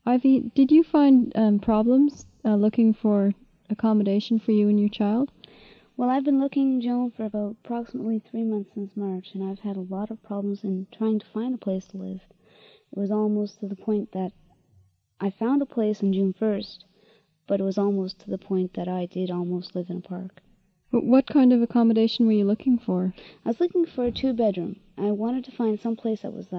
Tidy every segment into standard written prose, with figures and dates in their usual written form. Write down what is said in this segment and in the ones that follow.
Ivy, did you find problems looking for accommodation for you and your child? Well, I've been looking, Joan, for about approximately 3 months since March, and I've had a lot of problems in trying to find a place to live. It was almost to the point that I found a place on June 1st, but it was almost to the point that I did almost live in a park. What kind of accommodation were you looking for? I was looking for a 2-bedroom. I wanted to find some place that was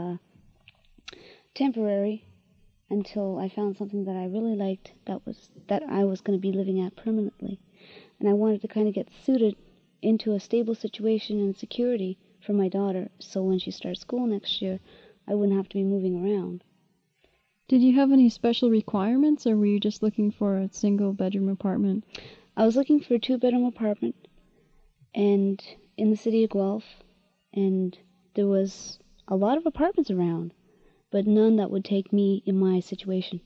temporary until I found something that I really liked that I was going to be living at permanently. And I wanted to kind of get suited into a stable situation and security for my daughter, so when she starts school next year, I wouldn't have to be moving around. Did you have any special requirements, or were you just looking for a single-bedroom apartment? I was looking for a 2-bedroom apartment, and in the city of Guelph, and there was a lot of apartments around, but none that would take me in my situation.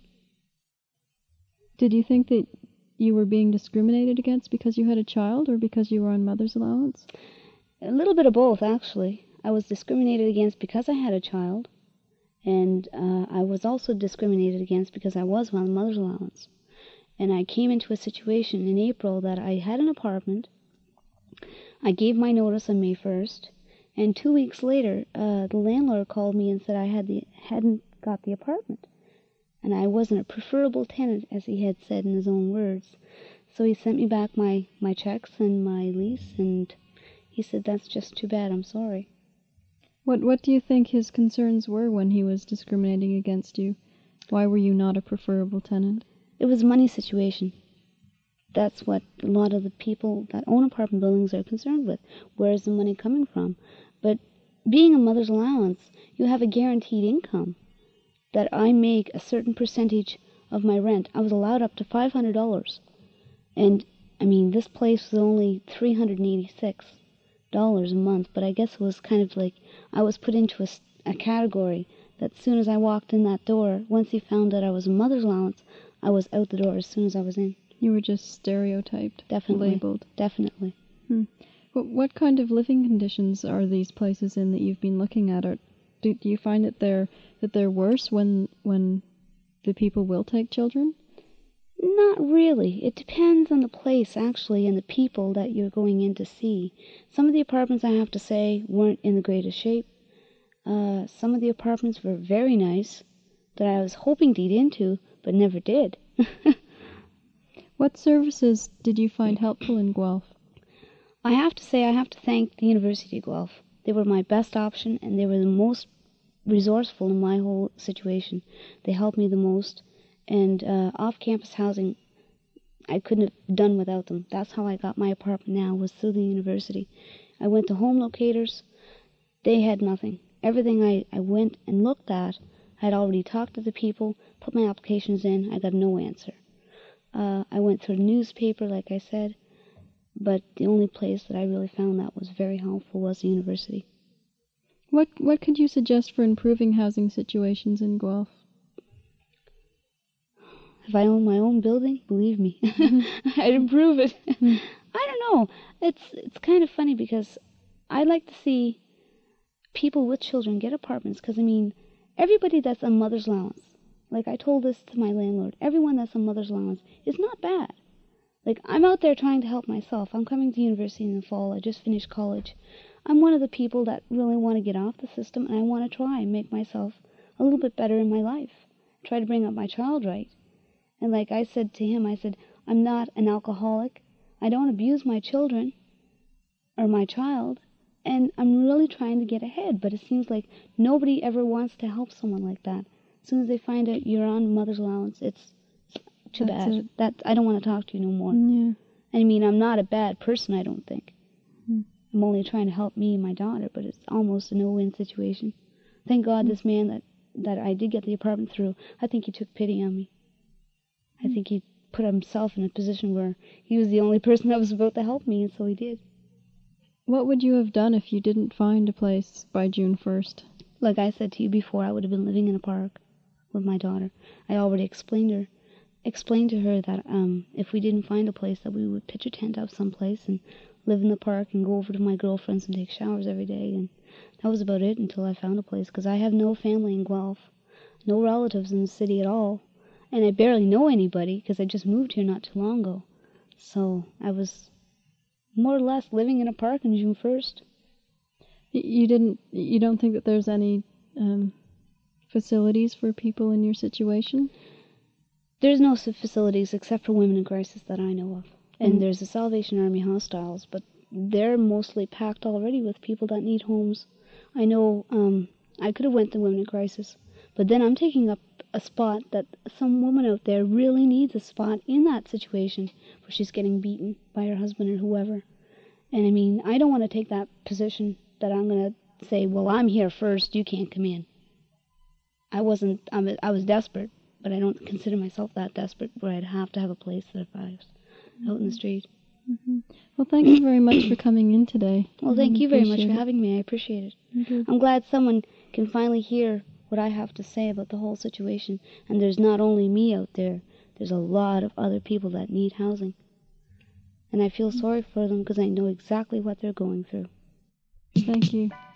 Did you think that you were being discriminated against because you had a child, or because you were on mother's allowance? A little bit of both, actually. I was discriminated against because I had a child, and I was also discriminated against because I was on mother's allowance. And I came into a situation in April that I had an apartment. I gave my notice on May 1st, and 2 weeks later, the landlord called me and said I hadn't got the apartment. And I wasn't a preferable tenant, as he had said in his own words. So he sent me back my checks and my lease, and he said, "That's just too bad, I'm sorry." What do you think his concerns were when he was discriminating against you? Why were you not a preferable tenant? It was a money situation. That's what a lot of the people that own apartment buildings are concerned with. Where is the money coming from? But being a mother's allowance, you have a guaranteed income. That I make a certain percentage of my rent. I was allowed up to $500. And, I mean, this place was only $386 a month, but I guess it was kind of like I was put into a category that as soon as I walked in that door, once he found that I was a mother's allowance, I was out the door as soon as I was in. You were just stereotyped, Definitely. labeled. Definitely. What kind of living conditions are these places in that you've been looking at? Do you find that they're worse when the people will take children? Not really. It depends on the place, actually, and the people that you're going in to see. Some of the apartments, I have to say, weren't in the greatest shape. Some of the apartments were very nice that I was hoping to get into, but never did. What services did you find helpful in Guelph? I have to say I have to thank the University of Guelph. They were my best option, and they were the most resourceful in my whole situation. They helped me the most, and off-campus housing, I couldn't have done without them. That's how I got my apartment now, was through the university. I went to home locators. They had nothing. Everything I went and looked at, I had already talked to the people, put my applications in, I got no answer. I went through the newspaper, like I said, but the only place that I really found that was very helpful was the university. What could you suggest for improving housing situations in Guelph? If I owned my own building, believe me, I'd improve it. I don't know. It's kind of funny because I like to see people with children get apartments because, I mean, everybody that's on mother's allowance, like I told this to my landlord, everyone that's on mother's allowance is not bad. Like, I'm out there trying to help myself. I'm coming to university in the fall. I just finished college. I'm one of the people that really want to get off the system, and I want to try and make myself a little bit better in my life. Try to bring up my child right. And like I said to him, I said, I'm not an alcoholic. I don't abuse my children or my child, and I'm really trying to get ahead. But it seems like nobody ever wants to help someone like that. As soon as they find out you're on mother's allowance, it's too bad. I don't want to talk to you no more. Yeah. I mean, I'm not a bad person, I don't think. I'm only trying to help me and my daughter, but it's almost a no-win situation. Thank God this man that I did get the apartment through, I think he took pity on me. I think he put himself in a position where he was the only person that was about to help me, and so he did. What would you have done if you didn't find a place by June 1st? Like I said to you before, I would have been living in a park with my daughter. I already explained to her that if we didn't find a place, that we would pitch a tent up someplace and live in the park and go over to my girlfriend's and take showers every day. And that was about it until I found a place, because I have no family in Guelph, no relatives in the city at all. and I barely know anybody because I just moved here not too long ago. So I was more or less living in a park on June 1st. You don't think that there's any facilities for people in your situation? There's no facilities except for women in crisis that I know of. And there's the Salvation Army hostiles, but they're mostly packed already with people that need homes. I know I could have went to women in crisis, but then I'm taking up a spot that some woman out there really needs a spot in that situation where she's getting beaten by her husband or whoever. And I mean, I don't want to take that position that I'm going to say, well, I'm here first, you can't come in. I was desperate, but I don't consider myself that desperate where I'd have to have a place that if I was out in the street. Mm-hmm. Well, thank you very much for coming in today. Well, thank you very much for having me. I appreciate it. Mm-hmm. I'm glad someone can finally hear what I have to say about the whole situation. And there's not only me out there, there's a lot of other people that need housing. And I feel sorry for them because I know exactly what they're going through. Thank you.